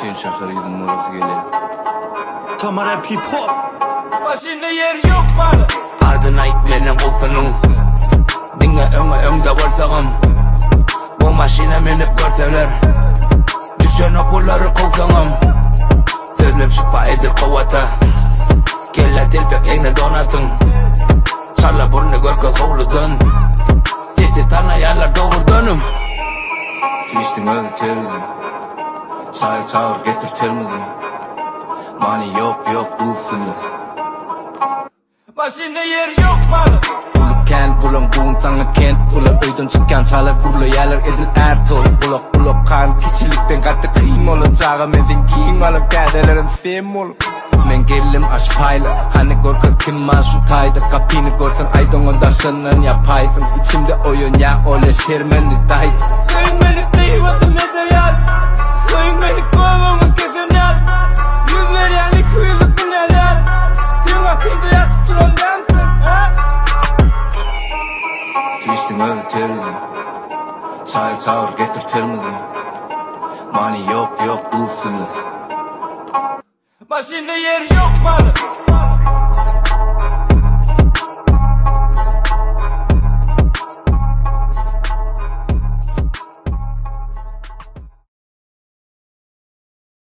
Hüseyin Şakır yüzünün orası geliyor. Tamara Pipo. Başında yer yok bana. Ardına itmenin kulsunun. Dinle öngde varsağım. Bu maşine minip görseler. Düşen okulları kovsanım. Sözlüm şifa edir kuvvata. Kelle tilpek eğne donatın. Çarla burnu gör kız oğludan. Sesi tanıyanlar doğurdanım. Twitch'tin özü terörizm. Çay çağır getir termizi. Mani yok bulsun. Başında yer yok bana. Bulup kent bulun buğun sana kent. Ular öydün çıkan çalar burlu yerler edil ertol. Bulok kan kiçilikten kattı kıyım olacağı. Mezin giyin alıp kədelerim sem olup. Men gelim aş payla. Hani korkak kim maşu tayda. Kapini görsen aydın ondaşından yapaydın. İçimde oyun ya öyle şermenli daydı. Soyun beni kıyvatı mezeryal. Soyun beni kovamız kesenyal. Yüz veren ikiyüzlük bineler. Düğme pinti yatıp duran dansın. Twitch'tin özü terörizm. Çay çağır getir termizi. Mani yok bulsun. Başında yer yok bana.